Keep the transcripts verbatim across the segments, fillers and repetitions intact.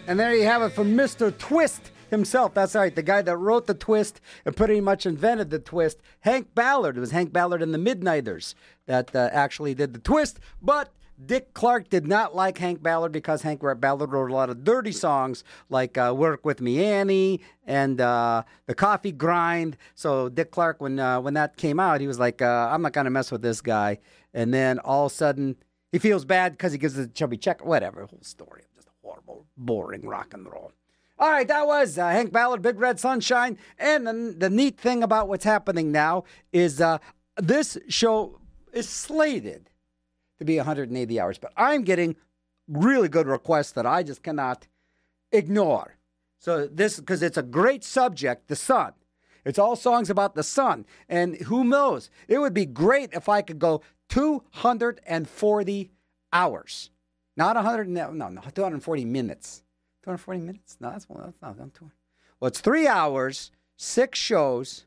And there you have it from Mister Twist himself. That's right, the guy that wrote the twist and pretty much invented the twist, Hank Ballard. It was Hank Ballard and the Midnighters that uh, actually did the twist, but Dick Clark did not like Hank Ballard because Hank Ballard wrote a lot of dirty songs like uh, Work With Me Annie and uh, The Coffee Grind. So Dick Clark, when uh, when that came out, he was like, uh, I'm not going to mess with this guy. And then all of a sudden, he feels bad because he gives a chubby check. Whatever, whole story. Just horrible, boring rock and roll. All right, that was uh, Hank Ballard, Big Red Sunshine. And the, the neat thing about what's happening now is uh, this show is slated to be one hundred eighty hours. But I'm getting really good requests that I just cannot ignore. So this, because it's a great subject, the sun. It's all songs about the sun. And who knows? It would be great if I could go two hundred forty hours. Not one hundred, no, no, two hundred forty minutes. two hundred forty minutes? No, that's, that's not, that's not. Well, it's three hours, six shows.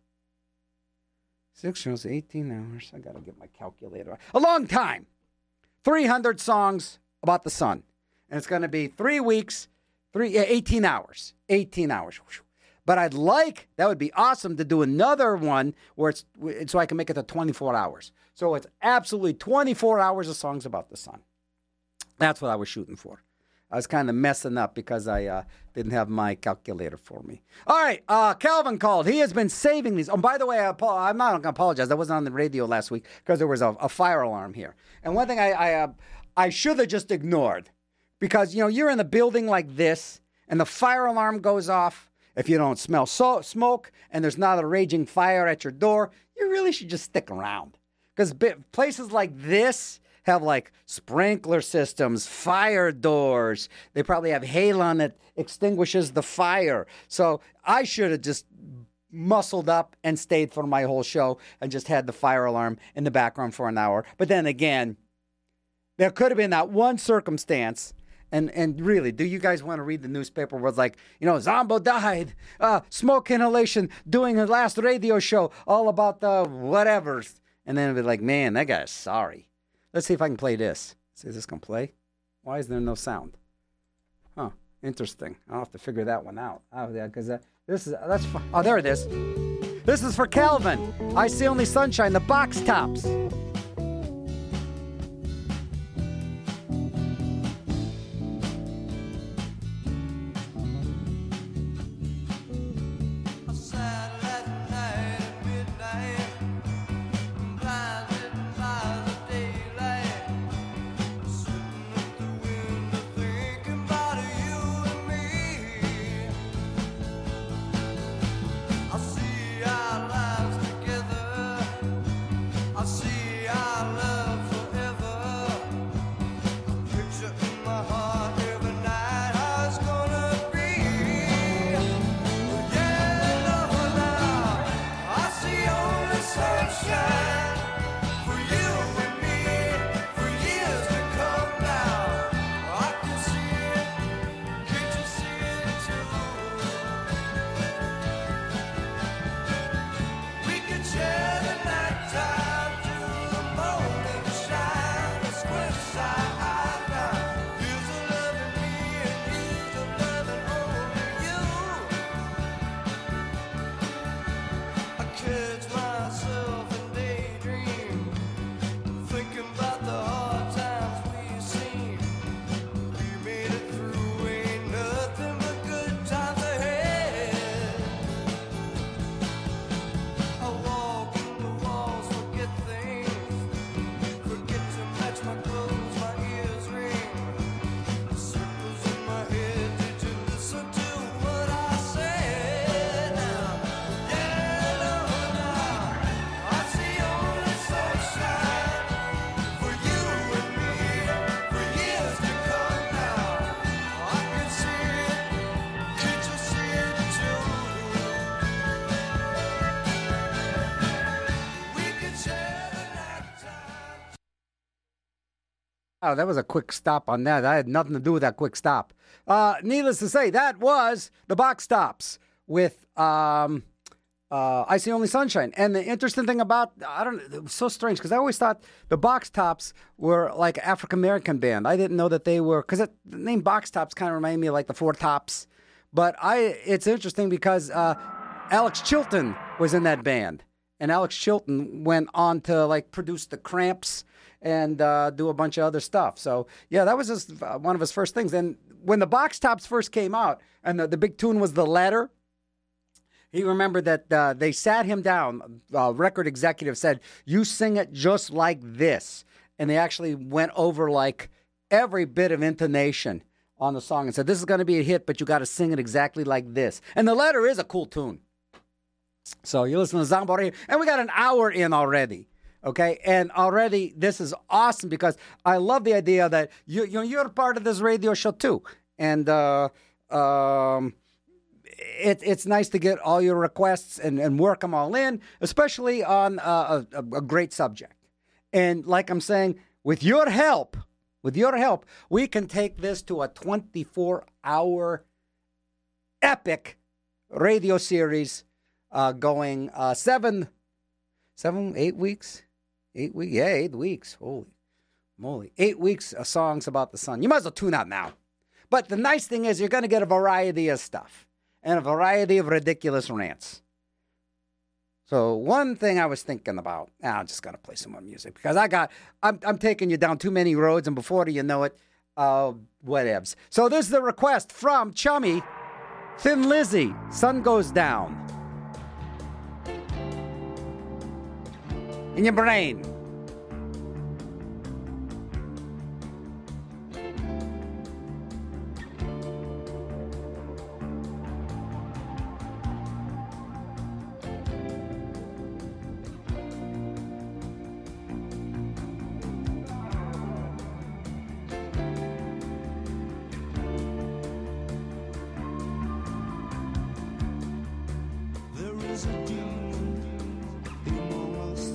Six shows, eighteen hours. I got to get my calculator. A long time. three hundred songs about the sun. And it's going to be three weeks, three, eighteen hours. eighteen hours. But I'd like, that would be awesome to do another one where it's, so I can make it to twenty-four hours. So it's absolutely twenty-four hours of songs about the sun. That's what I was shooting for. I was kind of messing up because I uh, didn't have my calculator for me. All right, uh, Calvin called. He has been saving these. Oh, by the way, I, I'm not going to apologize. I wasn't on the radio last week because there was a, a fire alarm here. And one thing I I, uh, I should have just ignored because, you know, you're in a building like this and the fire alarm goes off. If you don't smell so- smoke and there's not a raging fire at your door, you really should just stick around. Because places like this have like sprinkler systems, fire doors. They probably have halon that extinguishes the fire. So I should have just muscled up and stayed for my whole show and just had the fire alarm in the background for an hour. But then again, there could have been that one circumstance. And and really, do you guys want to read the newspaper where it's like, you know, Zombo died, uh, smoke inhalation, doing his last radio show, all about the whatevers. And then it'd be like, man, that guy is sorry. Let's see if I can play this. See if this can play. Why is there no sound? Huh, interesting. I'll have to figure that one out. Oh, yeah, because uh, this is, that's, for, oh, there it is. This is for Calvin. I See Only Sunshine, the Box Tops. Oh, that was a quick stop on that. I had nothing to do with that quick stop. Uh, needless to say, that was the Box Tops with um, uh, I See Only Sunshine. And the interesting thing about, I don't know, it was so strange because I always thought the Box Tops were like an African American band. I didn't know that they were, because the name Box Tops kind of reminded me of like the Four Tops. But I, it's interesting because uh, Alex Chilton was in that band. And Alex Chilton went on to like produce the Cramps and uh, do a bunch of other stuff. So, yeah, that was just uh, one of his first things. And when the Box Tops first came out, and the, the big tune was The Letter, he remembered that uh, they sat him down. Uh, record executive said, you sing it just like this. And they actually went over like every bit of intonation on the song and said, this is going to be a hit, but you got to sing it exactly like this. And The Letter is a cool tune. So you listen to Zambori, and we got an hour in already. Okay, and already this is awesome because I love the idea that you, you know, you're part of this radio show too. And uh, um, it, it's nice to get all your requests and, and work them all in, especially on uh, a, a great subject. And like I'm saying, with your help, with your help, we can take this to a twenty-four hour epic radio series uh, going uh, seven, seven, eight weeks. Eight weeks? Yeah, eight weeks. Holy moly. Eight weeks of songs about the sun. You might as well tune out now. But the nice thing is you're going to get a variety of stuff and a variety of ridiculous rants. So one thing I was thinking about, ah, I'm just going to play some more music because I got, I'm, I'm taking you down too many roads, and before you know it, uh, whatevs. So this is the request from Chummy, Thin Lizzy, Sun Goes Down. In your brain. There is a demon among us.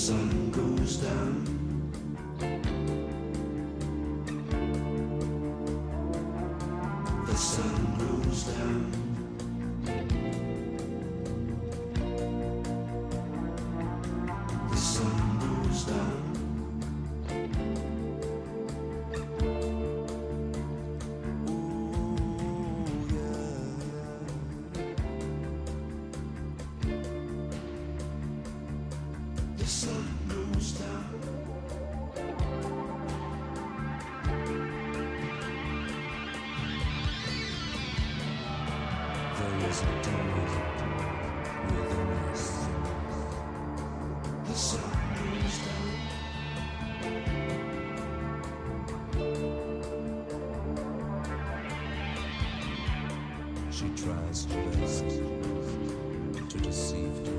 sun goes down. The sun goes down. The sun goes down. The sun goes down. There is a demon within us. The sun goes down. She tries her best to deceive him.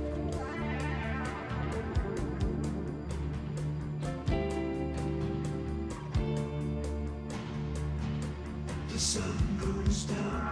The sun goes down.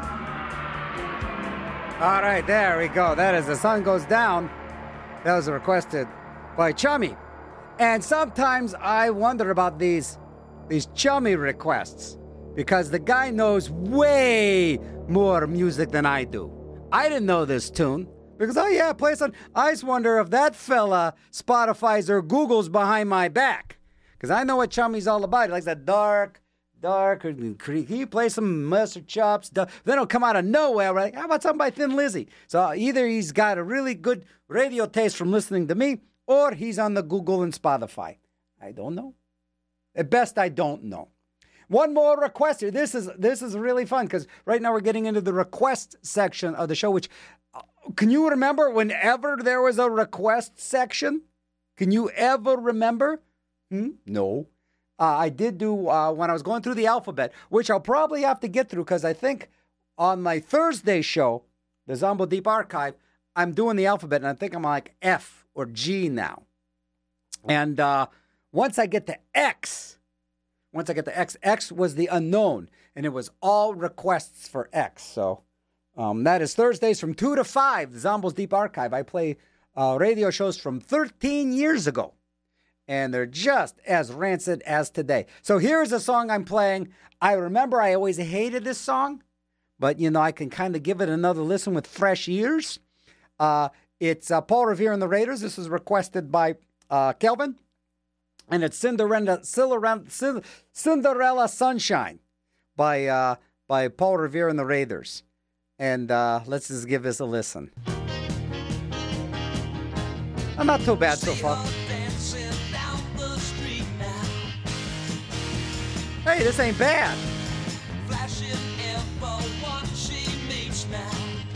All right, there we go. That is The Sun Goes Down. That was requested by Chummy. And sometimes I wonder about these, these Chummy requests because the guy knows way more music than I do. I didn't know this tune because, oh yeah, play some. I just wonder if that fella Spotify's or Google's behind my back because I know what Chummy's all about. He likes that dark, dark, can you play some mustard chops? Then it'll come out of nowhere. We're like, how about something by Thin Lizzy? So either he's got a really good radio taste from listening to me, or he's on the Google and Spotify. I don't know. At best, I don't know. One more request here. This is this is really fun because right now we're getting into the request section of the show. Which uh, can you remember whenever there was a request section? Can you ever remember? Hmm? No. Uh, I did do uh, when I was going through the alphabet, which I'll probably have to get through because I think on my Thursday show, the Zombo Deep Archive, I'm doing the alphabet, and I think I'm like F or G now. And uh, once I get to X, once I get to X, X was the unknown, and it was all requests for X. So um, that is Thursdays from two to five, the Zombo's Deep Archive. I play uh, radio shows from thirteen years ago. And they're just as rancid as today. So here's a song I'm playing. I remember I always hated this song, but, you know, I can kind of give it another listen with fresh ears. Uh, it's uh, Paul Revere and the Raiders. This was requested by uh, Kelvin. And it's Cinderella, Cinderella, Cinderella Sunshine by, uh, by Paul Revere and the Raiders. And uh, let's just give this a listen. Oh, not too bad so far. Hey, this ain't bad. Flashing everyone she meets now.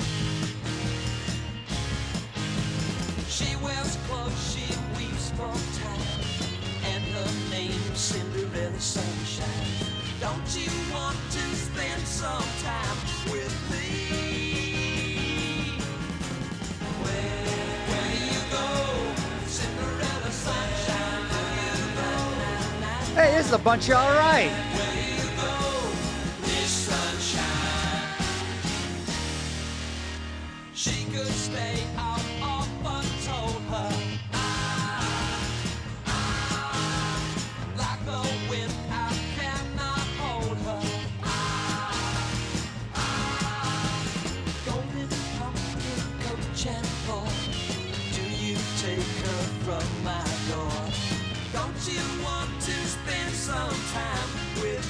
She wears clothes, she weaves for time, and her name's Cinderella Sunshine. Don't you want to spend some time with me? Where, where do you go, Cinderella Sunshine? Where you go? Hey, this is a bunch of all right. Where do you go, Miss Sunshine? She could stay out all but told her ah, ah, like a wind I cannot hold her ah, ah, golden pumpkin coach and four. Do you take her from my door? Don't you want to spend some time with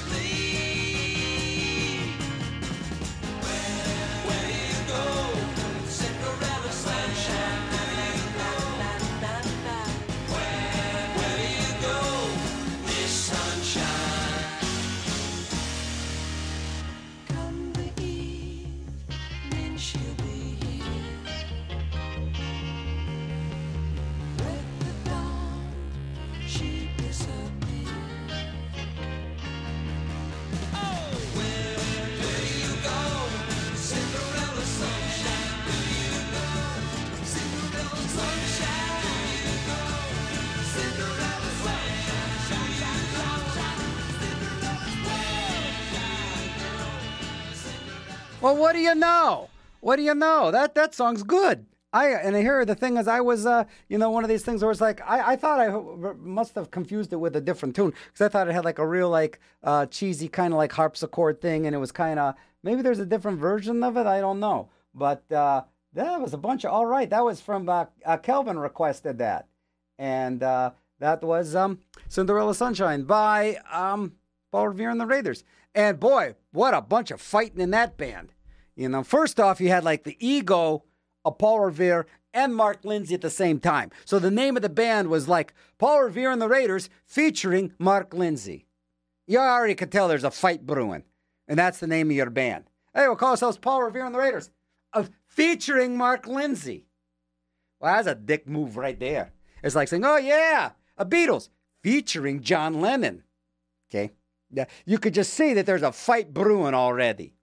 me? Where, where do you go, Cinderella Sunshine? Where do you go? Where, where do you go, Miss Sunshine? Come the evening, she'll be here with the dawn. She disappeared. Oh, where, where do you go, Cinderella Sunshine? Where do you go, Cinderella Sunshine? Where do you go, Cinderella Sunshine? Sunshine, sunshine, Cinderella. Well, what do you know? What do you know? That that song's good. I and here the thing is, I was, uh, you know, one of these things where it's like I, I thought I h- must have confused it with a different tune because I thought it had like a real like uh, cheesy kind of like harpsichord thing, and it was kind of maybe there's a different version of it. I don't know, but uh, that was a bunch of all right. That was from uh, uh, Kelvin requested that, and uh, that was um, Cinderella Sunshine by um, Paul Revere and the Raiders. And boy, what a bunch of fighting in that band. You know, first off, you had like the ego of Paul Revere and Mark Lindsay at the same time. So the name of the band was like Paul Revere and the Raiders featuring Mark Lindsay. You already could tell there's a fight brewing. And that's the name of your band. Hey, we'll call ourselves Paul Revere and the Raiders. Uh, featuring Mark Lindsay. Well, that's a dick move right there. It's like saying, oh yeah, a Beatles featuring John Lennon. Okay? Yeah, you could just see that there's a fight brewing already.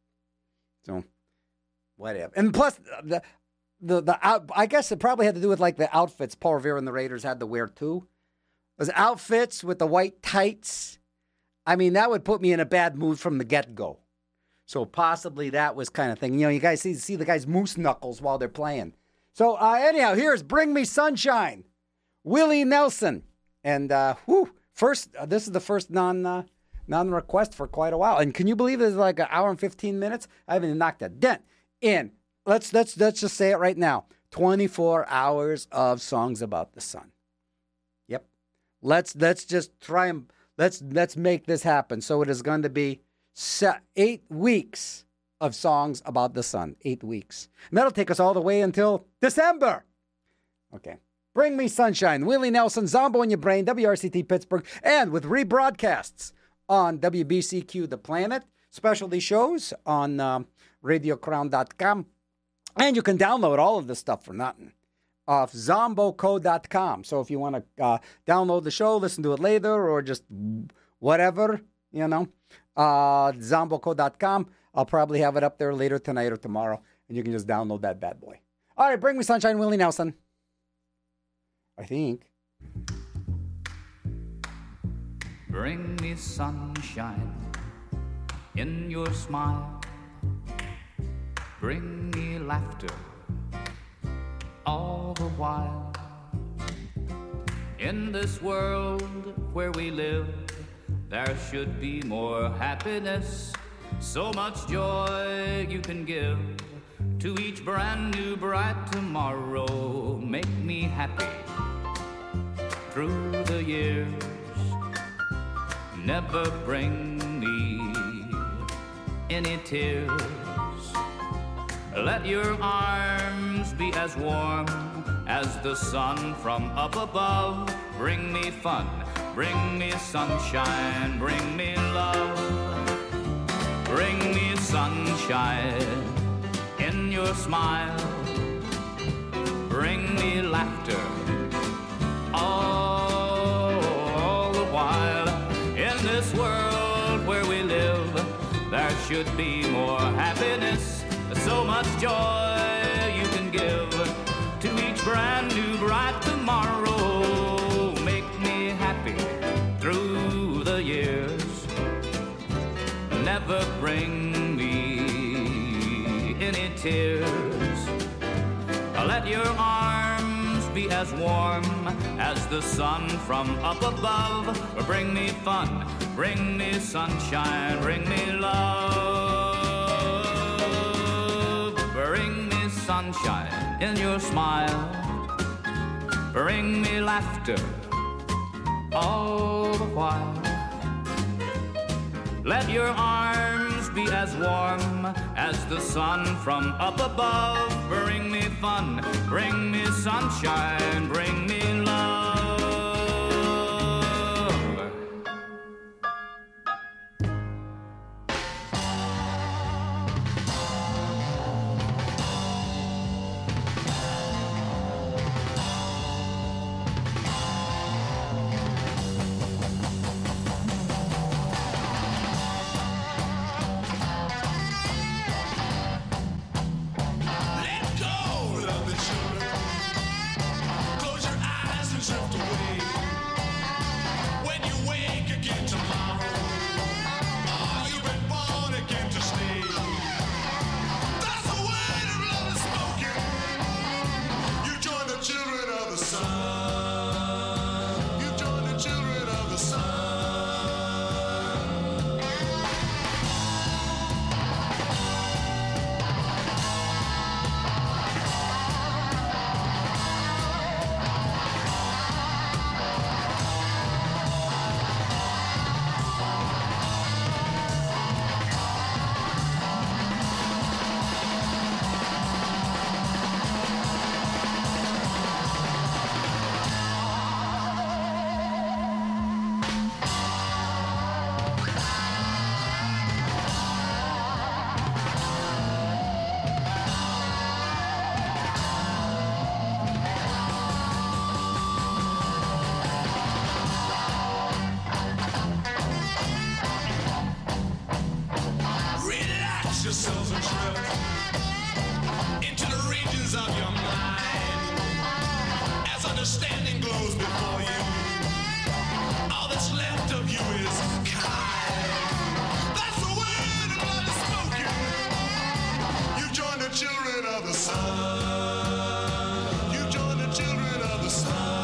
So, whatever. And plus, the the the out, I guess it probably had to do with like the outfits Paul Revere and the Raiders had to wear too. Those outfits with the white tights. I mean, that would put me in a bad mood from the get-go. So possibly that was kind of thing. You know, you guys see see the guys moose knuckles while they're playing. So uh, anyhow, here's "Bring Me Sunshine," Willie Nelson, and uh, whew, first uh, this is the first non. Uh, Non-request for quite a while. And can you believe it's like an hour and fifteen minutes? I haven't knocked a dent in. Let's, let's, let's just say it right now. twenty-four hours of songs about the sun. Yep. Let's let's just try and let's let's make this happen. So it is going to be se- eight weeks of songs about the sun. Eight weeks. And that'll take us all the way until December. Okay. Bring Me Sunshine. Willie Nelson, Zombo in Your Brain, W R C T Pittsburgh, and with rebroadcasts on W B C Q The Planet, specialty shows on um, radio crown dot com. And you can download all of this stuff for nothing off zombo co dot com. So if you want to uh, download the show, listen to it later, or just whatever, you know, uh, zombo co dot com. I'll probably have it up there later tonight or tomorrow, and you can just download that bad boy. All right, Bring Me Sunshine, Willie Nelson. I think. Bring me sunshine in your smile. Bring me laughter all the while. In this world where we live, there should be more happiness. So much joy you can give to each brand new bright tomorrow. Make me happy through the years. Never bring me any tears. Let your arms be as warm as the sun from up above. Bring me fun, bring me sunshine, bring me love. Bring me sunshine in your smile. Bring me laughter all, all the while. In this world where we live, there should be more happiness. So much joy you can give to each brand new bright tomorrow. Make me happy through the years. Never bring me any tears. Let your arms be as warm as the sun from up above. Bring me fun, bring me sunshine, bring me love. Bring me sunshine in your smile. Bring me laughter all the while. Let your arms be as warm as the sun from up above. Bring me fun, bring me sunshine, bring me love. Let go, lovely children. Close your eyes. yourselves adrift into the regions of your mind. As understanding glows before you, all that's left of you is kind. That's the way the blood is spoken. You join the children of the sun. You join the children of the sun.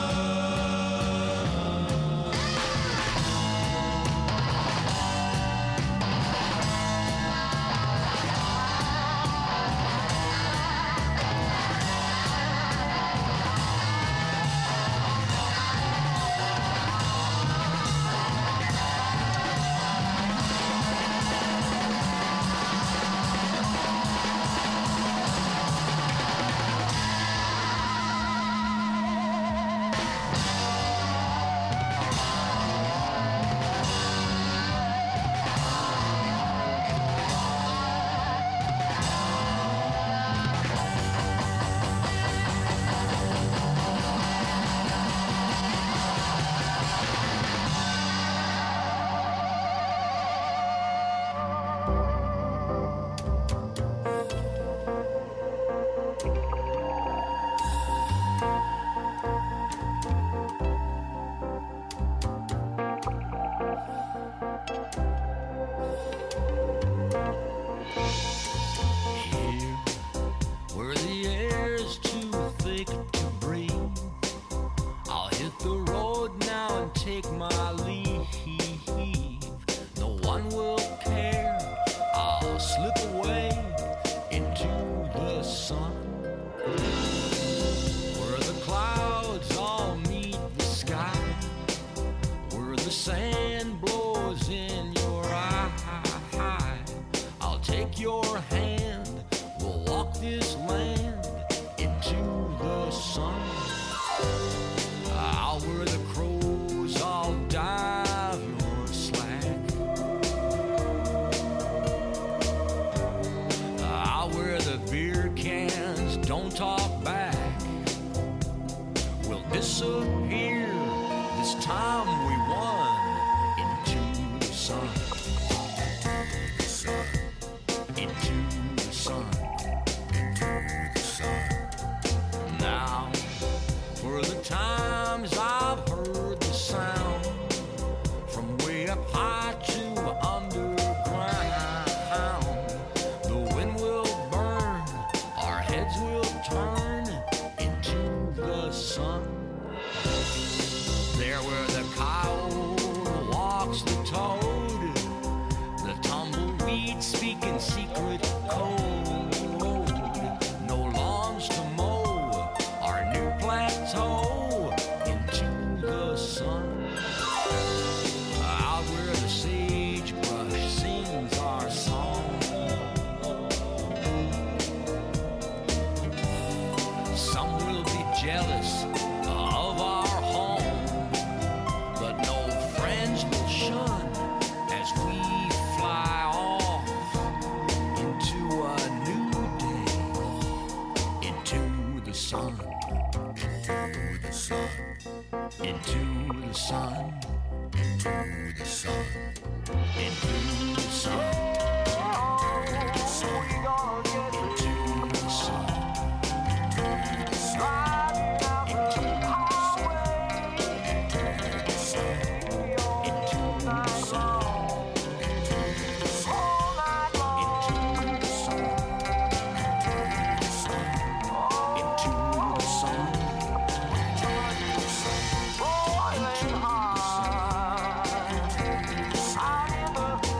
Boy,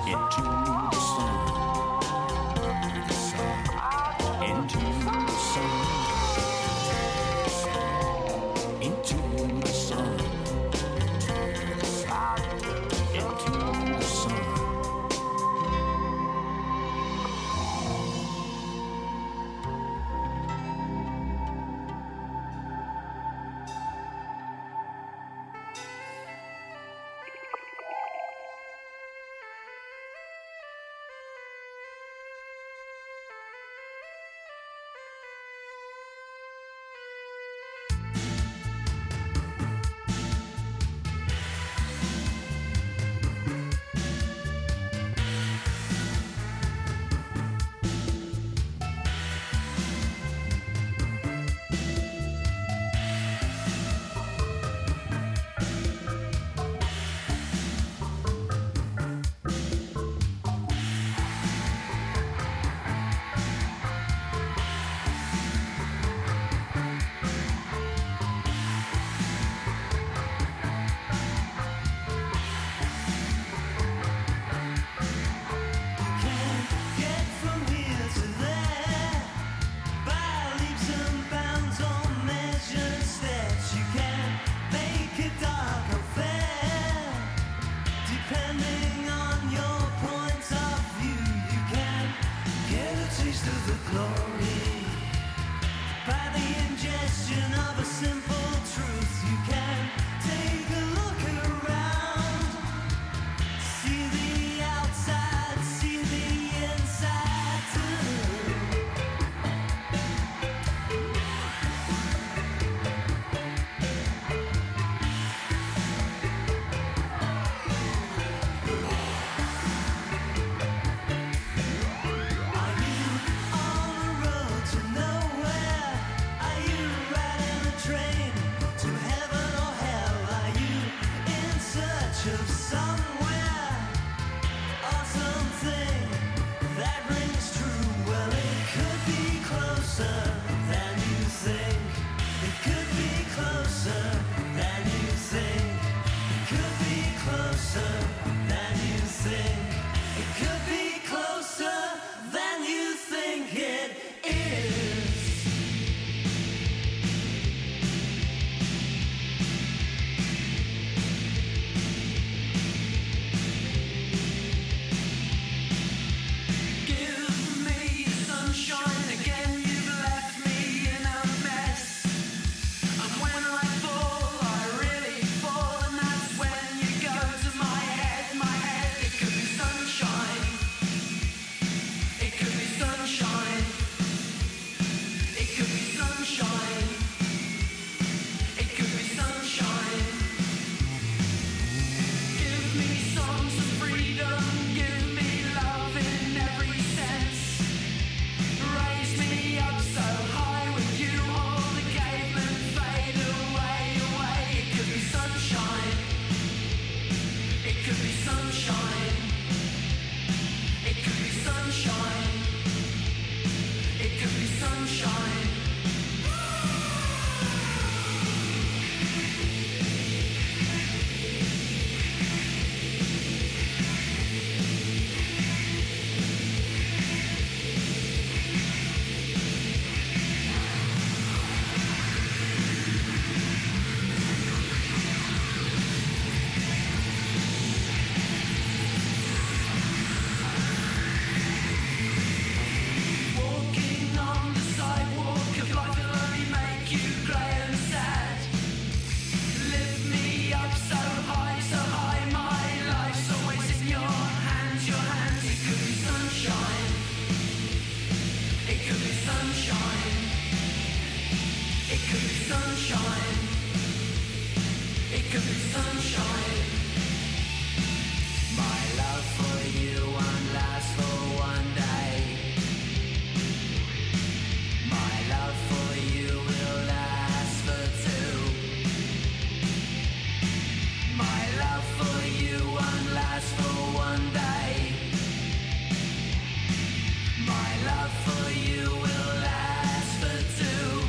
of the glory. By the ingestion of a simple truth, you can take a look around. See the outside, see the inside too. Are you on a road to nowhere? Are you riding a train to heaven or hell? Are you in search of somewhere or something that rings true? Well, it could be closer than you think. It could be closer than you think. It could be closer than you think. It could be closer than you think it is. Give me sunshine again, you've left me in a mess. And when I fall, I really fall, and that's when you go to my head, my head. It could be sunshine. It could be sunshine. It could be sunshine. It could be sunshine. Give me songs of freedom. Give me love in every sense. Raise me up so high with you. All the cavemen fade away, away. It could be sunshine. It could be sunshine. It could be sunshine. It could be sunshine. Walking on the sidewalk of life will only make you grey and sad. Lift me up so high, so high, my life's always in your hands, your hands. It could be sunshine. It could be sunshine. It could be sunshine. It could be sunshine. My love for you won't last for one day. My love for you will last for two. My love for you won't last for one day. My love for you will last for two.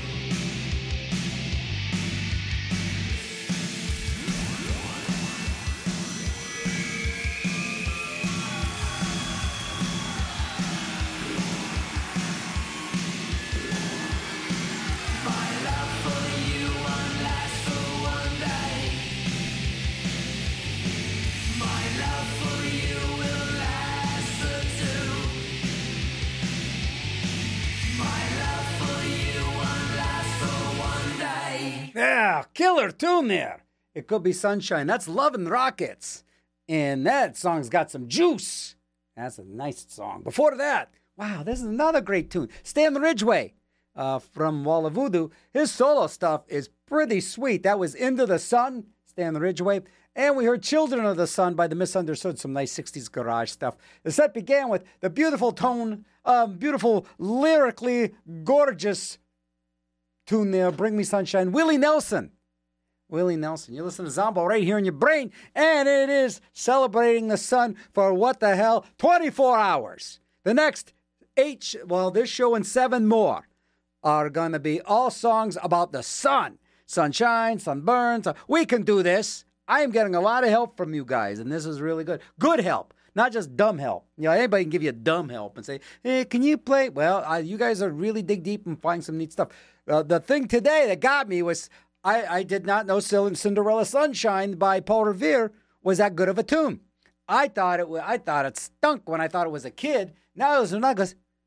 My love for you won't last for one day. My love for you will last for two. My love for you won't last for one day. Yeah, killer tune there. It could be sunshine. That's Love and Rockets. And that song's got some juice. That's a nice song. Before that, wow, this is another great tune. Stan Ridgway uh, from Wall of Voodoo. His solo stuff is pretty sweet. That was Into the Sun, Stan Ridgway. And we heard Children of the Sun by The Misunderstood, some nice sixties garage stuff. The set began with the beautiful tone, um, beautiful, lyrically gorgeous tune there, Bring Me Sunshine, Willie Nelson. Willie Nelson. You listen to Zombo right here in your brain, and it is celebrating the sun for what the hell, twenty-four hours. The next eight, sh- well, this show and seven more are going to be all songs about the sun. Sunshine, sunburn. Sun. We can do this. I am getting a lot of help from you guys, and this is really good. Good help, not just dumb help. You know, anybody can give you dumb help and say, hey, can you play? Well, uh, you guys are really dig deep and find some neat stuff. Uh, the thing today that got me was I, I did not know Cinderella Sunshine by Paul Revere was that good of a tune. I thought it was, I thought it stunk when I thought it was a kid. Now it was another goes, ah,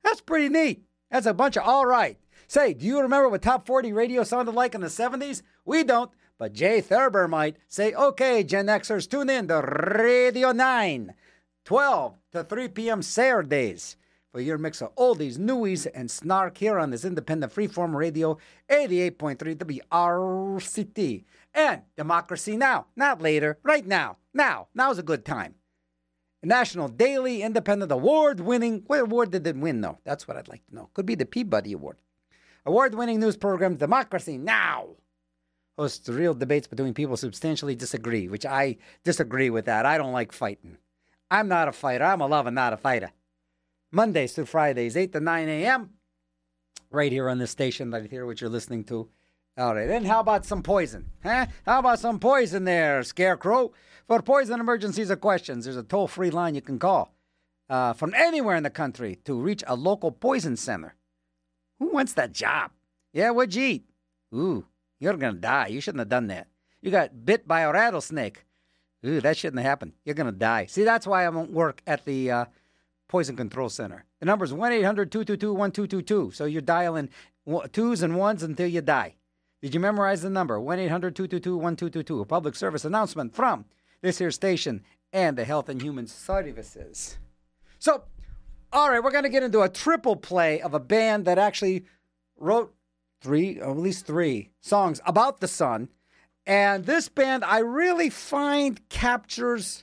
That's pretty neat. That's a bunch of all right. Say, do you remember what top forty radio sounded like in the seventies? We don't, but Jay Thurber might. Say, okay, Gen Xers, tune in to Radio nine, twelve to three p.m. Saturdays for your mix of oldies, newies, and snark here on this independent freeform radio, eighty-eight point three W R C T. And Democracy Now!, not later, right now. Now, now's a good time. National Daily Independent Award-winning, what award did it win, though? That's what I'd like to know. Could be the Peabody Award. Award-winning news program Democracy Now! hosts real debates between people who substantially disagree, which I disagree with that. I don't like fighting. I'm not a fighter. I'm a lover, not a fighter. Mondays through Fridays, eight to nine a.m., right here on this station, right here, what you're listening to. All right, and how about some poison? Huh? How about some poison there, Scarecrow? For poison emergencies or questions, there's a toll-free line you can call uh, from anywhere in the country to reach a local poison center. Who wants that job? Yeah, what'd you eat? Ooh, you're going to die. You shouldn't have done that. You got bit by a rattlesnake. Ooh, that shouldn't have happened. You're going to die. See, that's why I won't work at the uh, Poison Control Center. The number is one eight hundred two two two one two two two. So you're dialing twos and ones until you die. Did you memorize the number? one eight hundred two two two one two two two. A public service announcement from this here station and the Health and Human Services. So, all right, we're going to get into a triple play of a band that actually wrote three, or at least three, songs about the sun. And this band, I really find, captures,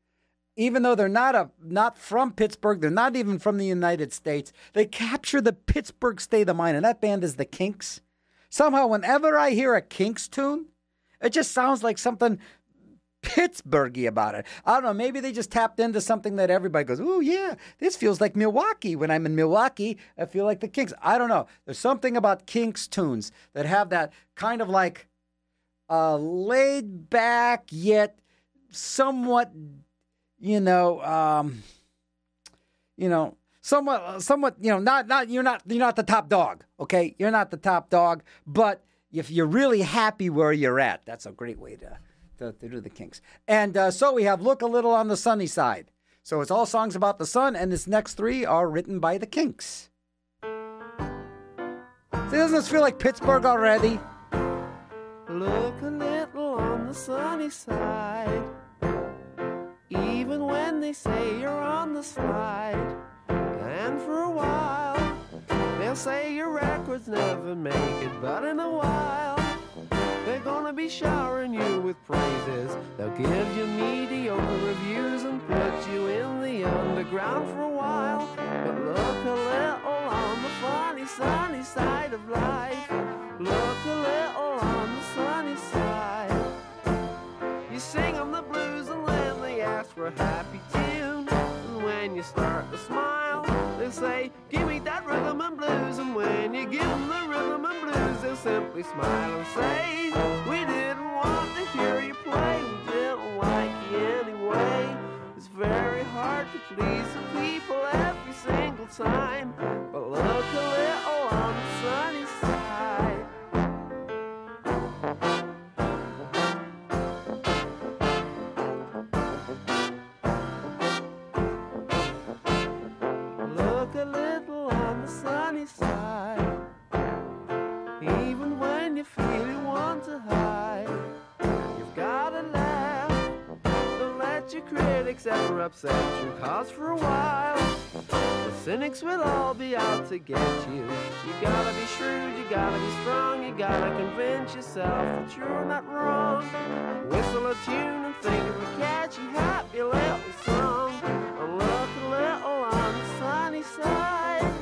even though they're not a not from Pittsburgh, they're not even from the United States, they capture the Pittsburgh state of mind, and that band is the Kinks. Somehow, whenever I hear a Kinks tune, it just sounds like something Pittsburghy about it. I don't know, maybe they just tapped into something that everybody goes, ooh, yeah, this feels like Milwaukee. When I'm in Milwaukee, I feel like the Kinks. I don't know. There's something about Kinks tunes that have that kind of like uh, laid back yet somewhat, you know, um, you know, somewhat, somewhat, you know, not, not, you're not, you're not the top dog, okay? You're not the top dog, but if you're really happy where you're at, that's a great way to, to, to do the Kinks. And uh, so we have Look a Little on the Sunny Side. So it's all songs about the sun, and this next three are written by the Kinks. See, doesn't this feel like Pittsburgh already? Look a little on the sunny side, even when they say you're on the slide. And for a while, they'll say your records never make it, but in a while, they're gonna be showering you with praises. They'll give you mediocre reviews and put you in the underground for a while. But look a little on the funny sunny side of life. Look a little on the sunny side. You sing them the blues and then they ask for a happy tune. And when you start to smile, they say, give me that rhythm and blues. And when you give them the rhythm and blues, they'll simply smile and say, we didn't want to hear you play, we didn't like you anyway. It's very hard to please the people every single time, but look a little on the sunny side. Look a little on the sunny side, even when you feel you want to hide. You've gotta laugh, don't let your critics ever upset you, cause for a while the cynics will all be out to get you. You gotta be shrewd, you gotta be strong, you gotta convince yourself that you're not wrong. Whistle a tune and think of a catchy, happy little song, and look a little on the sunny side.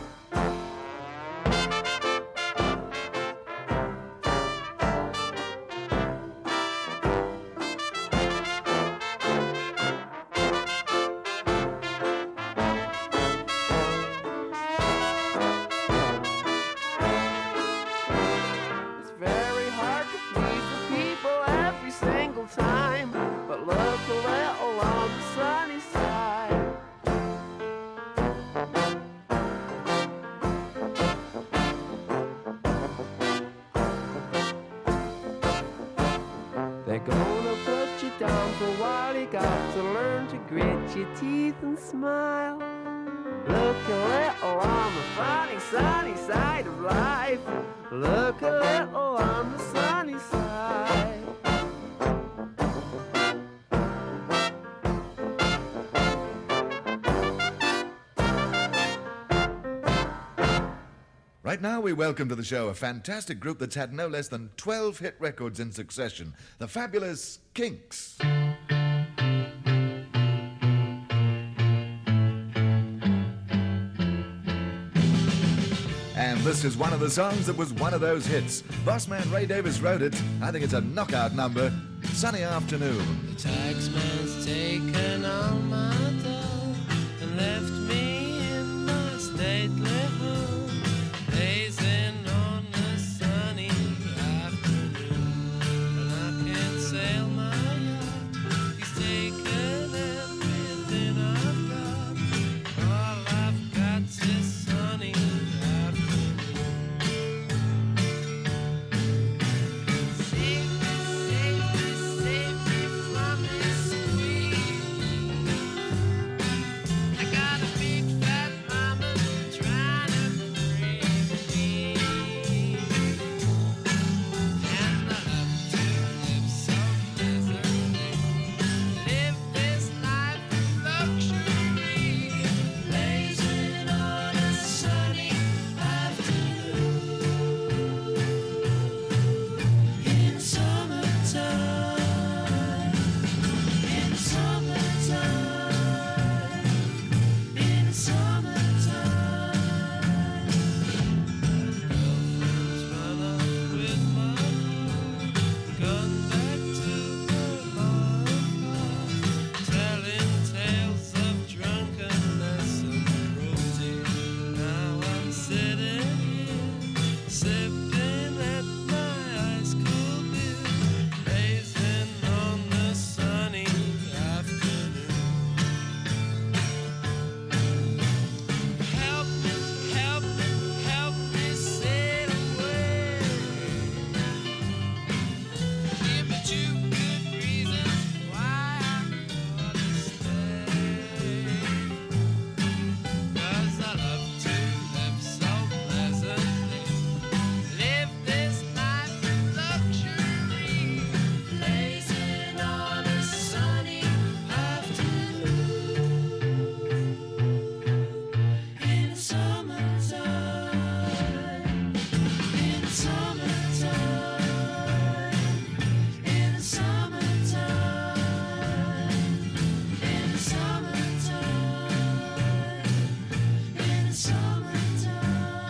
It's very hard to please the people every single time, but look a little on the sunny side. They're gonna put you down for a while, you got to learn to grit your teeth and smile. Look a little on the funny, sunny side of life. Look a little on the sunny side. Right now, we welcome to the show a fantastic group that's had no less than twelve hit records in succession, the fabulous Kinks. And this is one of the songs that was one of those hits. Bossman Ray Davis wrote it. I think it's a knockout number. Sunny Afternoon. The taxman's taken all my dough and left me in my stately home, blazing on a sunny afternoon. And I can't sail my yacht. He's taken everything I've got. All I've got's this sunny afternoon. Save me, save me, save me from this squeeze. I got a big fat mama trying to break me, and I love to live so pleasantly, live this life of luxury, blazing on a sunny afternoon in summertime, in summertime, in summertime. Girlfriends run off with my love, gone back to the bar, telling tales of drunkenness and cruelty. Now I'm sitting here, sipping at my ice cold beer, blazing on the sunny afternoon. Help me, help me, help me sail away. Give me two good reasons why I ought to stay. 'Cause I love to live so pleasantly, live this life of luxury, blazing on a sunny afternoon in summertime, in summertime, in summertime, in summertime, in summertime.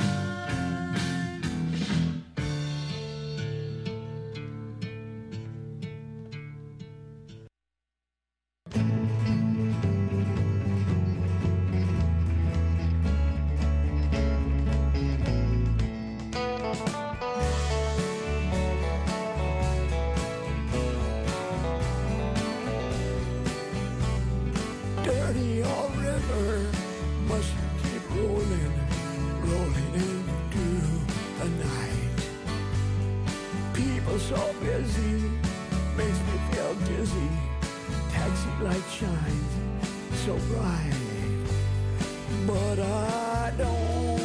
Dirty old river must keep rolling, rolling into the night. People so busy, makes me feel dizzy. Taxi light shines so bright, but I don't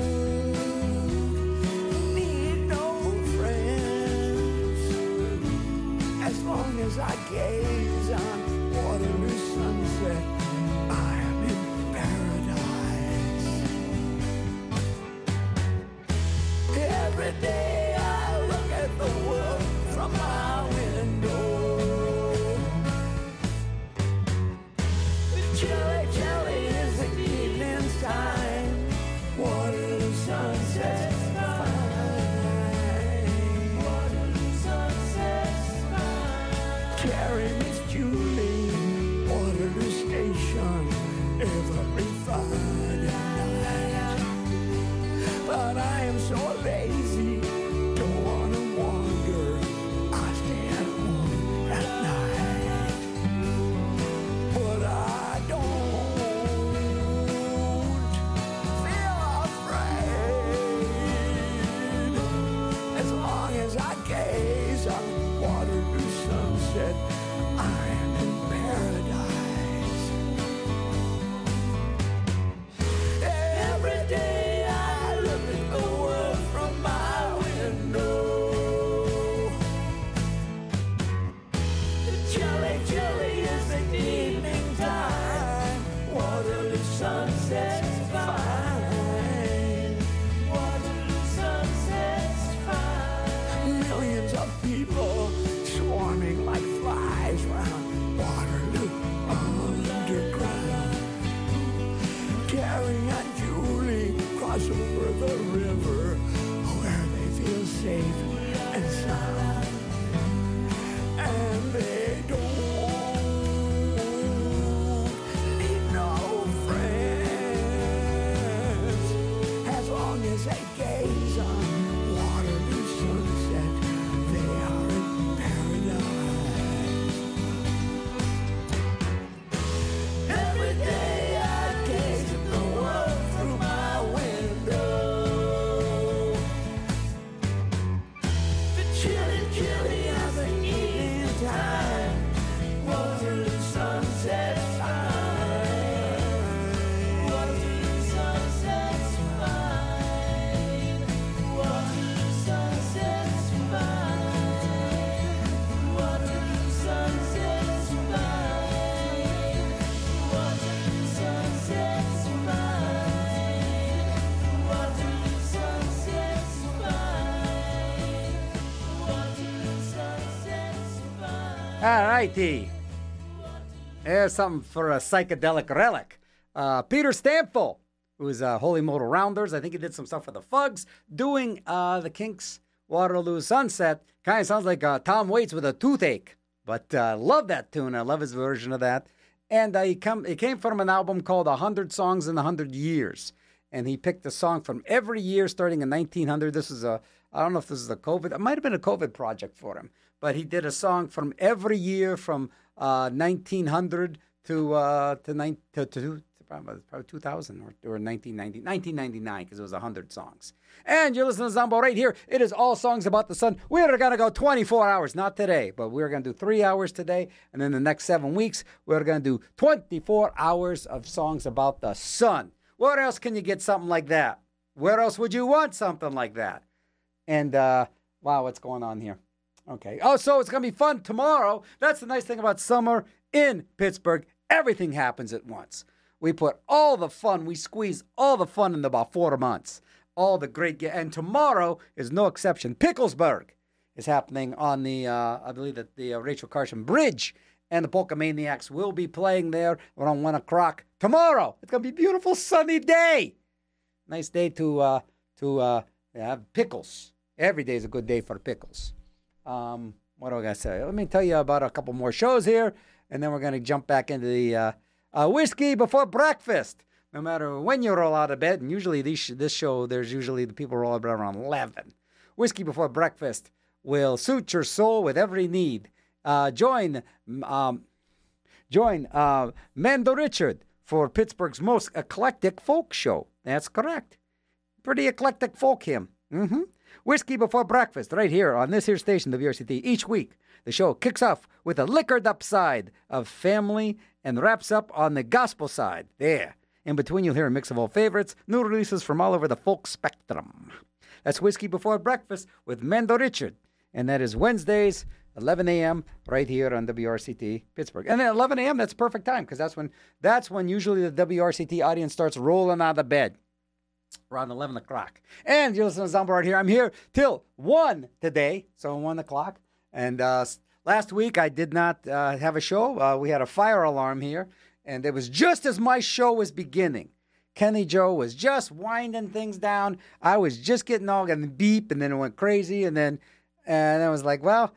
need no friends as long as I gaze on Waterloo sunset. I am in paradise. Every day I look at the world from my window. Chilly, chilly is the evening time. Waterloo sunset's fine. Waterloo sunset's fine. Carry Miss Julie, Waterloo Station, every Friday night. But I am so lazy, don't wanna wander. I stay at home at night. But I don't sunset's fine. Waterloo sunset's fine. Millions of people swarming like flies round Waterloo Underground. Carrie and Julie cross over the river where they feel safe and sound. And they don't need no friends as long as they gaze on Waterloo sunset. They are in paradise. Every day I gaze at the world through my window. The chilly, chilly as the evening time. Waterloo sunset's fine. Waterloo sunset's fine. Waterloo sunset's fine. Waterloo sunset's fine. Waterloo sunset's fine. Waterloo sunset's fine. Waterloo sunset's fine. All righty. There's something for a psychedelic relic. Uh, Peter Stample, who's uh, Holy Motor Rounders. I think he did some stuff for the Fugs, doing uh, the Kinks' Waterloo Sunset. Kind of sounds like uh, Tom Waits with a toothache. But I uh, love that tune. I love his version of that. And uh, he come, it came from an album called one hundred Songs in one hundred Years. And he picked a song from every year starting in nineteen hundred. This is a, I don't know if this is a COVID, it might have been a COVID project for him. But he did a song from every year from uh, nineteen hundred to, uh, to, nine, to, to, probably, probably two thousand or, or nineteen ninety, nineteen ninety-nine because it was one hundred songs. And you're listening to Zombo right here. It is all songs about the sun. We're going to go twenty-four hours, not today, but we're going to do three hours today. And then the next seven weeks, we're going to do twenty-four hours of songs about the sun. Where else can you get something like that? Where else would you want something like that? And, uh, wow, what's going on here? Okay. Oh, so it's going to be fun tomorrow. That's the nice thing about summer in Pittsburgh. Everything happens at once. We put all the fun, we squeeze all the fun in about four months. All the great, ge- and tomorrow is no exception. Picklesburg is happening on the, uh, I believe that the uh, Rachel Carson Bridge, and the Polka Maniacs will be playing there around one o'clock tomorrow. It's going to be a beautiful sunny day. Nice day to, uh, to uh, have pickles. Every day is a good day for pickles. Um, what do I got to say? Let me tell you about a couple more shows here, and then we're going to jump back into the uh, uh, whiskey before breakfast. No matter when you roll out of bed, and usually these, this show, there's usually the people roll out of bed around eleven. Whiskey before breakfast will suit your soul with every need. Uh, join um, join uh, Mando Richard for Pittsburgh's most eclectic folk show. That's correct. Pretty eclectic folk hymn. Mm-hmm. Whiskey before breakfast, right here on this here station, W R C T. Each week, the show kicks off with a liquored up side of family and wraps up on the gospel side. There. In between, you'll hear a mix of old favorites, new releases from all over the folk spectrum. That's Whiskey Before Breakfast with Mando Richard. And that is Wednesdays, eleven a.m. right here on W R C T Pittsburgh. And then eleven a.m., that's perfect time because that's when that's when usually the W R C T audience starts rolling out of bed. Around eleven o'clock. And you're listening to Zombo right here. I'm here till one today, so one o'clock. And uh, last week I did not uh, have a show. Uh, we had a fire alarm here, and it was just as my show was beginning. Kenny Joe was just winding things down. I was just getting all getting beep, and then it went crazy, and then and I was like, well,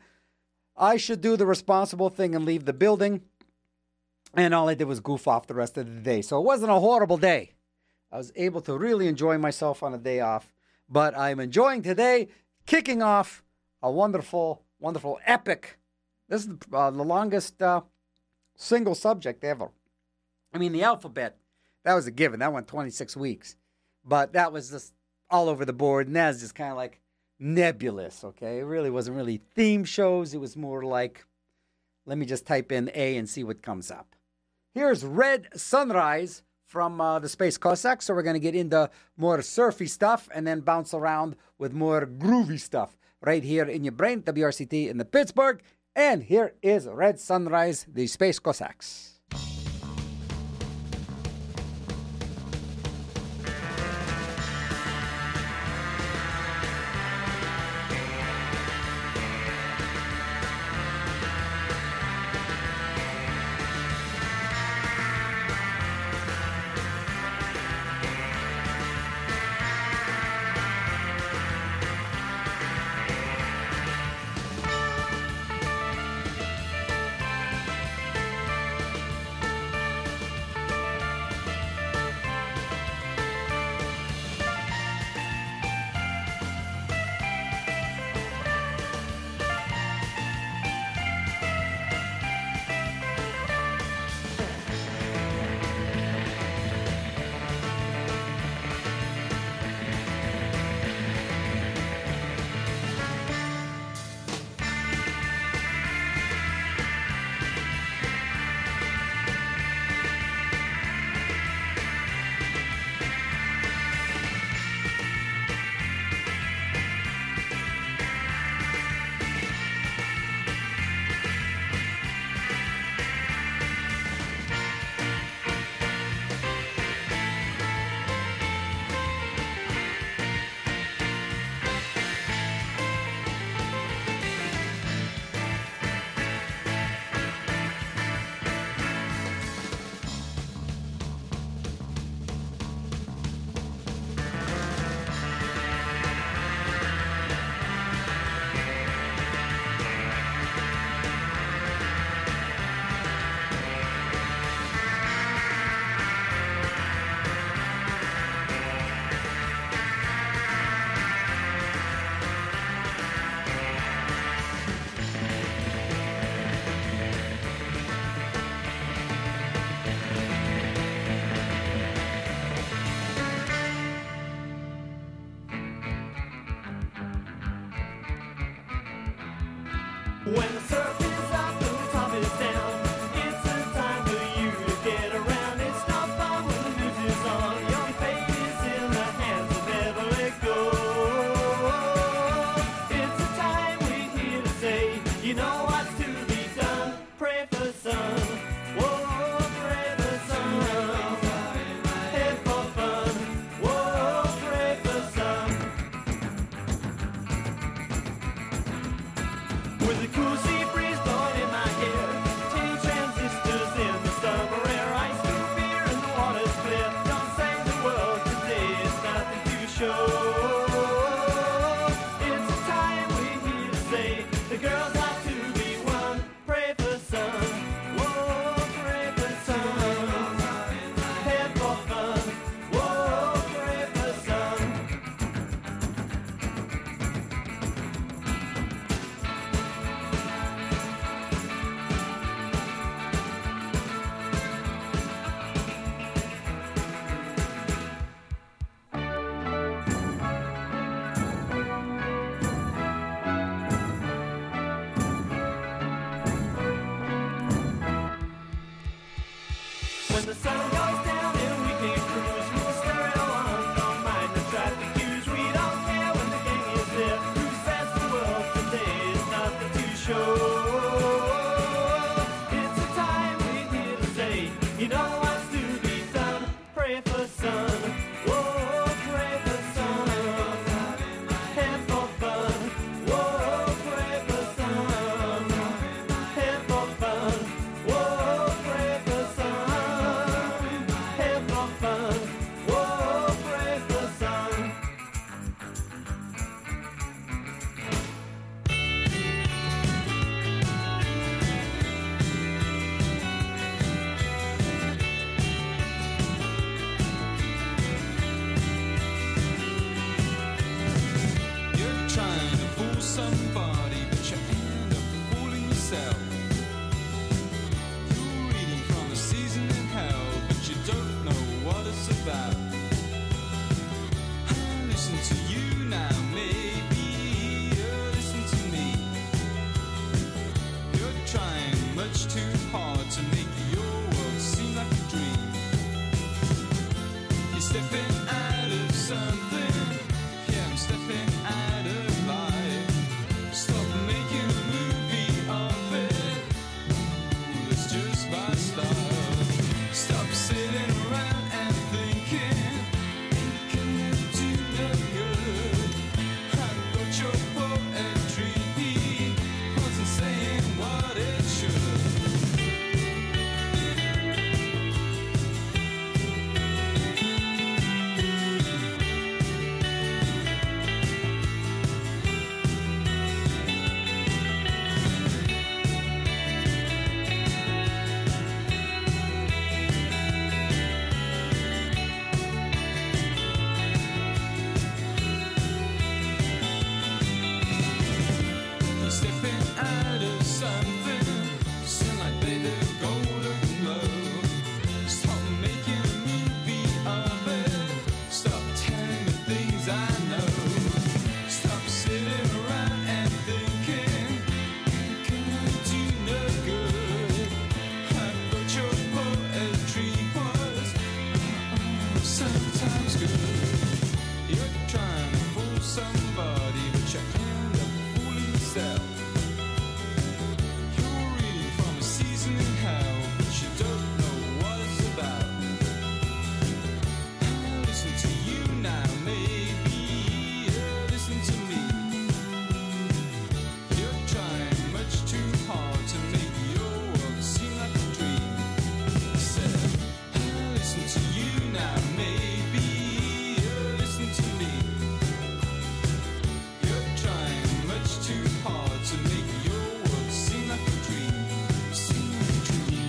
I should do the responsible thing and leave the building. And all I did was goof off the rest of the day. So it wasn't a horrible day. I was able to really enjoy myself on a day off. But I'm enjoying today, kicking off a wonderful, wonderful epic. This is uh, the longest uh, single subject ever. I mean, the alphabet, that was a given. That went twenty-six weeks. But that was just all over the board. And that's just kind of like nebulous, okay? It really wasn't really theme shows. It was more like, let me just type in A and see what comes up. Here's Red Sunrise from uh, the Space Cossacks. So we're going to get into more surfy stuff and then bounce around with more groovy stuff right here in your brain, W R C T in the Pittsburgh. And here is Red Sunrise, the Space Cossacks. When the surf is up and the top is down, it's a time for you to get around. It's no fun when the news is on. Your fate is in the hands that never let go. It's a time we're here to say, you know what's to be done. Pray for sun. Whoa, pray for sun. Head for fun. Whoa, pray for sun. With the cool sea breeze blowing in my hair, tiny transistors in the summer air, ice cream beer and the water's clear. Don't save the world today, it's nothing to show. It's a time we're here to say, the girls are to be won. Pray for sun, whoa, pray for sun. Head for fun, whoa, pray for sun. When the sun goes down and we can cruise with the stereo on, don't mind the traffic cues. We don't care when the gang is there. Who says the world today is nothing to show? It's a time we're here to say, you know what's to be done. Pray for sun. Whoa, pray for sun. Head for fun. Whoa, pray for sun. Head for fun. Whoa, pray for sun. Head for fun. Whoa, pray for sun. You're trying to fool somebody, but you end up fooling yourself. You're reading from a season in hell, but you don't know what it's about. I listen to you now, maybe you listen to me. You're trying much too hard to make your world seem like a dream. You're stepping out of something. Yeah, I'm stepping out of life. Stop making a movie of it. Ooh, that's just my style. Stop sitting around and thinking, ain't gonna do no good. I thought your poetry wasn't saying what it should. You're stepping out of something, sound like baby golden glow. Stop making a movie of it. Stop telling the things I know. Stop sitting around and thinking, ain't gonna do no good. I thought your poetry was uh-uh, sometimes good. You're trying to fool somebody, but you end up fooling yourself. You're reading from a season in hell, but you don't know what it's about. I listen to you now, maybe you listen to me. You're trying much too hard to make your world seem like a dream. I said, I listen to you now, maybe you listen to me. You're trying much too hard to make your world seem like a dream. Seem like a dream.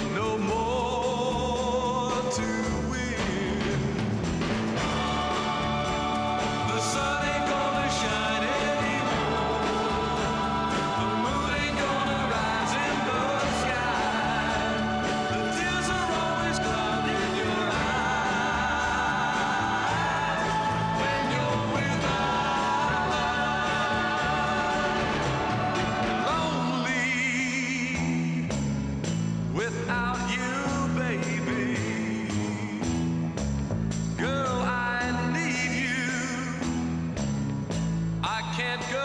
no more to win. The sun ain't gonna shine anymore. The moon ain't gonna rise in the sky. The tears are always clouding your eyes when you're without lonely without you, baby. Girl, I need you. I can't go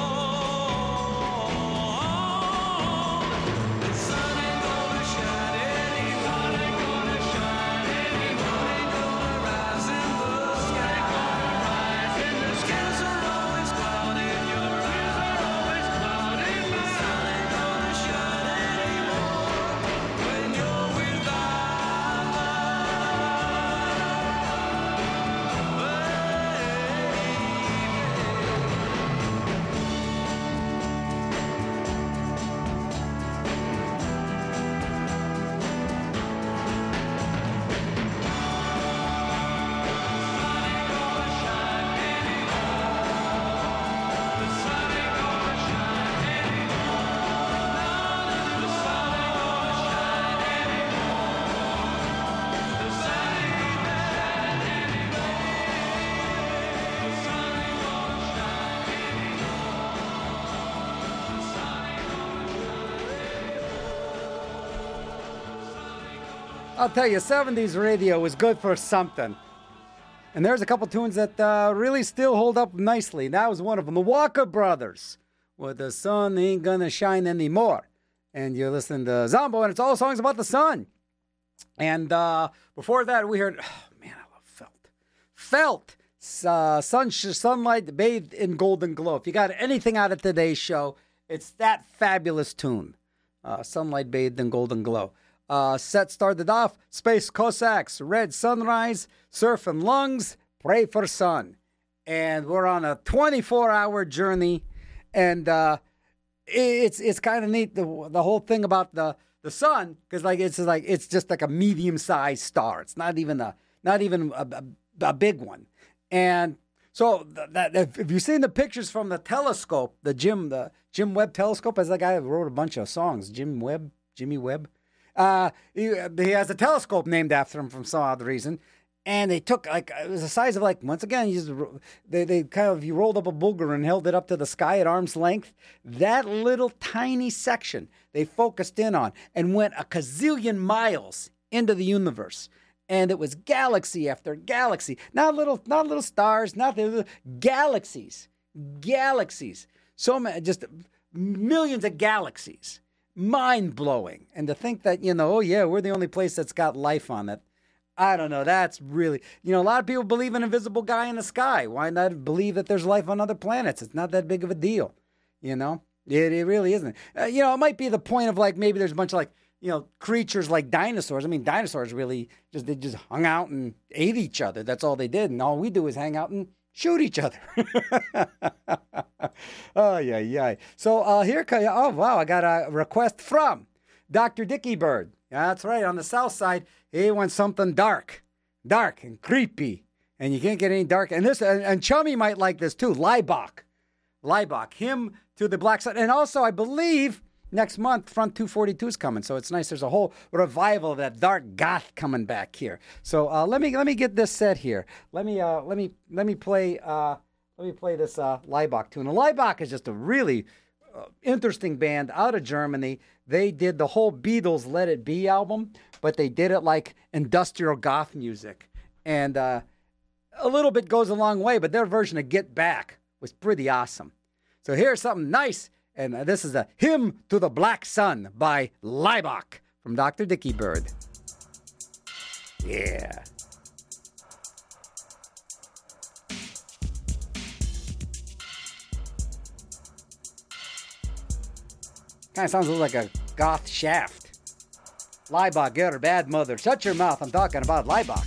on. The sun ain't gonna shine anymore. Ain't gonna shine anymore. Ain't gonna rise in the sky. Gonna rise in the sky. Skies are always clouding your eyes. Are always clouding my eyes. The sun ain't gonna shine anymore when you're without I'll tell you, seventies radio was good for something. And there's a couple tunes that uh, really still hold up nicely. That was one of them. The Walker Brothers, with The Sun Ain't Gonna Shine Anymore. And you're listening to Zombo, and it's all songs about the sun. And uh, before that, we heard, oh, man, I love Felt. Felt, uh, sun, Sunlight Bathed in Golden Glow. If you got anything out of today's show, it's that fabulous tune, uh, Sunlight Bathed in Golden Glow. Uh, set started off, Space Cossacks, Red Sunrise, Surf and Lungs, Pray for Sun. And we're on a twenty-four hour journey, and uh, it's it's kind of neat, the the whole thing about the, the sun, because like it's like it's just like a medium-sized star. It's not even a not even a, a, a big one. And so th- that if, if you've seen the pictures from the telescope, the Jim the Jim Webb telescope, as the guy who wrote a bunch of songs, Jim Webb, Jimmy Webb. Uh, he, he has a telescope named after him from some odd reason, and they took like it was the size of like once again, you just, they they kind of you rolled up a booger and held it up to the sky at arm's length. That little tiny section they focused in on and went a gazillion miles into the universe, and it was galaxy after galaxy, not little not little stars, not the galaxies, galaxies, so many, just millions of galaxies. Mind-blowing. And to think that, you know, oh, yeah, we're the only place that's got life on it. I don't know. That's really, you know, a lot of people believe in an invisible guy in the sky. Why not believe that there's life on other planets? It's not that big of a deal, you know? It, it really isn't. Uh, you know, it might be the point of, like, maybe there's a bunch of, like, you know, creatures like dinosaurs. I mean, dinosaurs really just, they just hung out and ate each other. That's all they did. And all we do is hang out and shoot each other. Oh, yeah, yeah. So uh, here, oh, wow, I got a request from Doctor Dickie Bird. Yeah, that's right. On the south side, he wants something dark, dark and creepy. And you can't get any dark. And this, and, and Chummy might like this too. Leibach. Leibach. Hymn to the Black Sun. And also, I believe next month, Front two forty-two is coming. So it's nice. There's a whole revival of that dark goth coming back here. So uh, let me let me get this set here. Let me uh, let me let me play uh, let me play this uh, Leibach tune. And Leibach is just a really uh, interesting band out of Germany. They did the whole Beatles Let It Be album, but they did it like industrial goth music. And uh, a little bit goes a long way, but their version of Get Back was pretty awesome. So here's something nice. And uh, this is a Hymn to the Black Sun by Leibach from Doctor Dickie Bird. Yeah. Kind of sounds a little like a goth Shaft. Leibach, you're a bad mother. Shut your mouth. I'm talking about Leibach.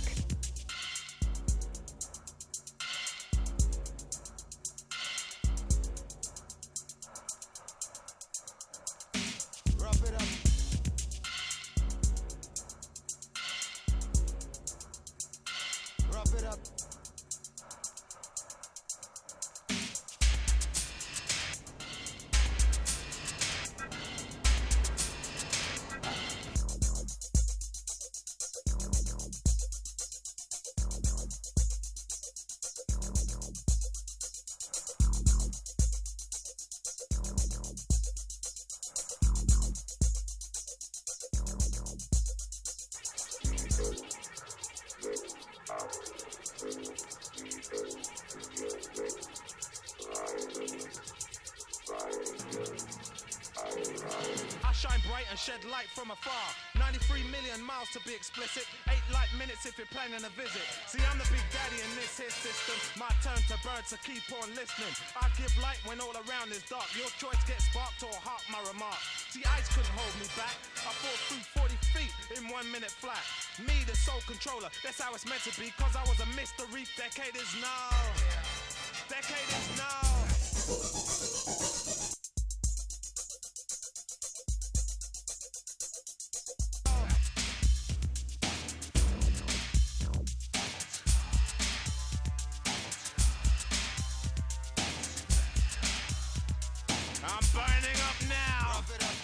shed light from afar. ninety-three million miles to be explicit. Eight light minutes if you're planning a visit. See, I'm the big daddy in this here system. My turn to burn, so keep on listening. I give light when all around is dark. Your choice gets sparked or heart my remark. See, ice couldn't hold me back. I fought through forty feet in one minute flat. Me, the soul controller, that's how it's meant to be. Cause I was a mystery. Decade is now. Decade is now. I'm burning up now.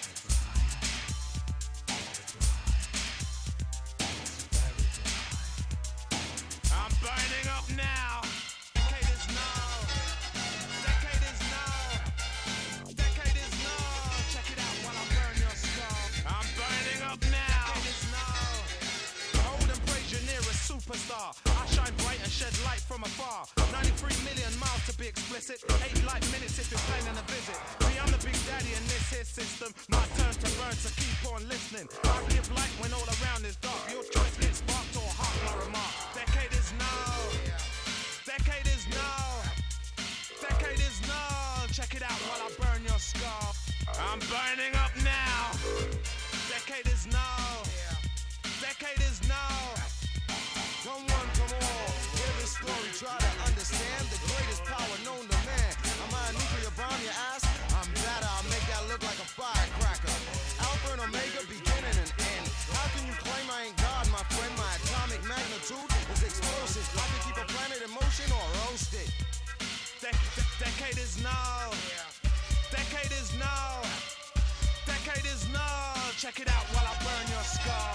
I'm burning up now. Decade is now. Decade is now. Decade is now. Check it out while I burn your skull. I'm burning up now. Decade is now. Behold and praise your nearest superstar. I shine bright and shed light from afar. ninety-three million miles to be explicit. Eight light minutes if you're planning a visit. See, I'm the big daddy in this here system. My turn to burn, so keep on listening. I give light when all around is dark. Your choice gets sparked or heart my remark. Decade is now. Decade is now. Decade is now. Check it out while I burn your skull. I'm burning up now. Decade is now. Decade is now. Come one, come all. Hear this story, try to understand the greatest power known to man. Am I a nuclear bomb, you ask? I'm better, I'll make that look like a firecracker. Alpha and Omega, beginning and end. How can you claim I ain't God, my friend? My atomic magnitude is explosive. I can keep a planet in motion or roast it. De- de- decade is now. Decade is now. Decade is now. Check it out while I burn your skull.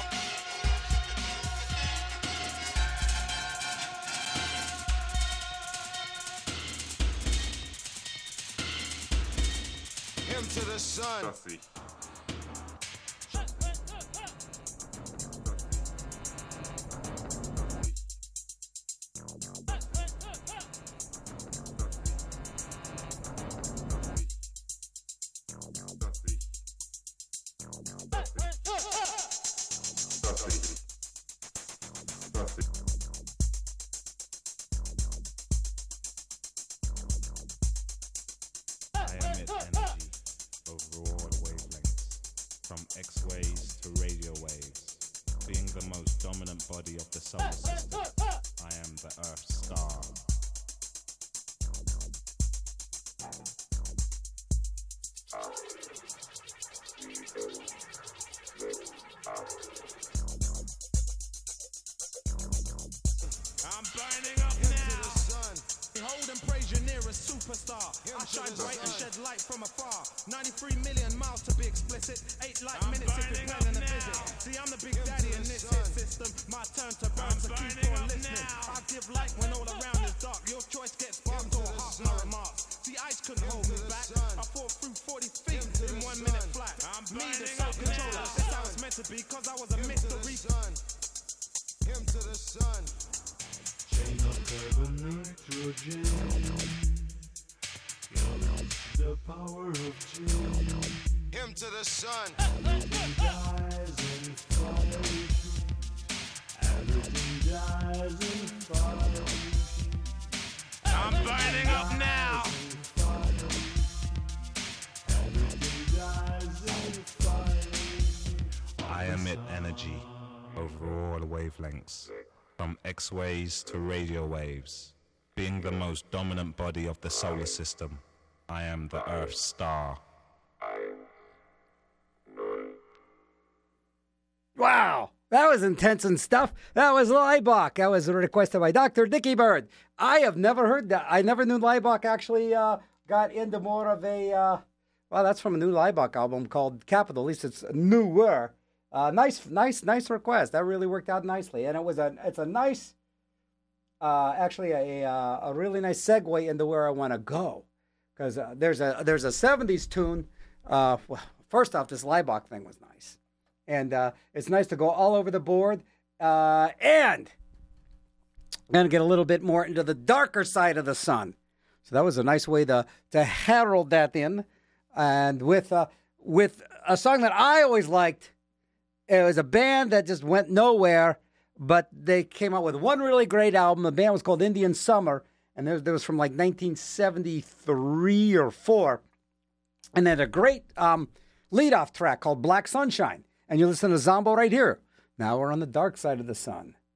Him to the sun. X-waves to radio waves, being the most dominant body of the solar system. I am the Earth star. I'm burning up now. Behold and praise your nearest superstar. I shine bright and shed light from afar. ninety-three million miles to be explicit. Eight light minutes if you're planning a visit. See, I'm the big daddy in this hit system. My turn to burn, so keep on listening. I give light when all around is dark. Your choice gets sparked or heart my remarks. See, ice couldn't hold me back. I fought through forty feet in one minute flat. Me, the soul controller. That's how it's meant to be, cause I was a mystery. Him to the sun. Chain of carbon nitrogen. The power of gin. Him to the sun. Everything dies in fire. Everything dies in fire. I'm burning up now. Everything dies in fire. I emit energy over all wavelengths, from X-waves to radio waves. Being the most dominant body of the solar system, I am the Earth star. Wow, that was intense and stuff. That was Leibach. That was requested by Doctor Dickie Bird. I have never heard that. I never knew Leibach actually uh, got into more of a, uh, well, that's from a new Leibach album called Capital. At least it's newer. Uh, nice, nice, nice request. That really worked out nicely. And it was a, it's a nice, uh, actually a, a, a really nice segue into where I want to go. Because uh, there's a, there's a seventies tune. Uh, well, first off, this Leibach thing was nice. And uh, it's nice to go all over the board. Uh, and I'm going to get a little bit more into the darker side of the sun. So that was a nice way to, to herald that in. And with uh, with a song that I always liked. It was a band that just went nowhere, but they came out with one really great album. The band was called Indian Summer, and there, there was from like nineteen seventy-three or four. And they had a great um, lead-off track called Black Sunshine. And you listen to Zombo right here. Now we're on the dark side of the sun.